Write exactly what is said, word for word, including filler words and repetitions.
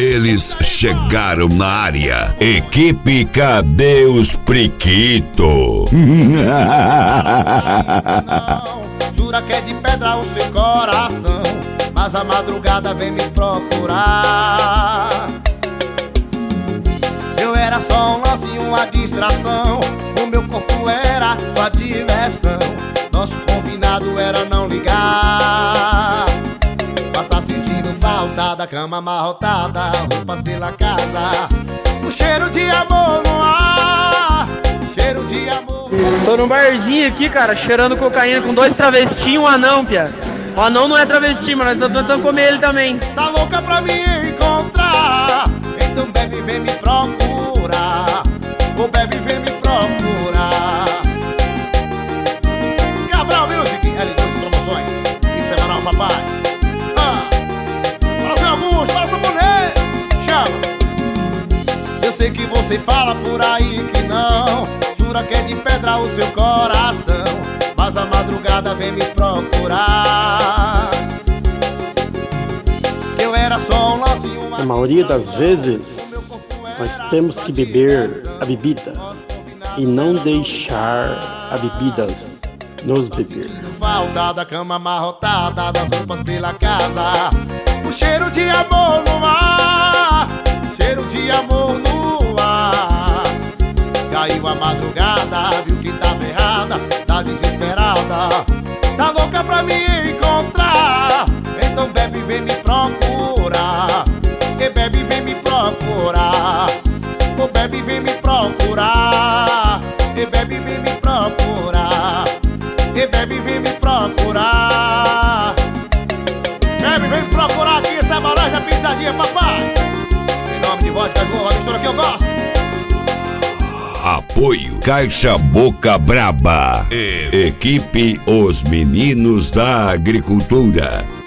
eles chegaram na área. Equipe Cadê os Priquito? Jura que é de pedra o seu coração, mas a madrugada vem me procurar. Eu era só um lance, uma distração, o meu corpo era sua diversão. Nosso combinado era não ligar, mas tá sentindo falta da cama amarrotada, roupas pela casa, o cheiro de amor no ar, cheiro de amor. Tô num barzinho aqui, cara, cheirando cocaína com dois travestis e um anão, pia. O anão não é travesti, mas nós estamos tentando comer ele também. Tá louca pra me encontrar? Então bebe, vem me procurar. Ô bebe, vem me procurar. Cabral Music, L dois Promoções, em semanal, papai. Ah, para ser Augusto, para Saboné, chama. Eu sei que você fala por aí que não, jura que é de pedra o seu coração, mas a madrugada vem me procurar. Eu era só um lance e uma... Na maioria das vezes, nós temos que beber a bebida e não deixar a bebidas nos beber. Falta da cama amarrotada, das roupas pela casa, o cheiro de amor no ar, cheiro de amor no ar. Caiu a madrugada, viu que tava errada, tá desesperada, tá louca pra me encontrar. Então bebe, vem me procurar. E bebe, vem me procurar. O bebe, vem me procurar. E bebe, vem me procurar. E bebe, vem me procurar. Bebe, vem me procurar aqui, essa é a balagem da pisadinha, papai. Em nome de Voz das Boas, a mistura que eu gosto. Apoio Caixa Boca Braba. Equipe Os Meninos da Agricultura.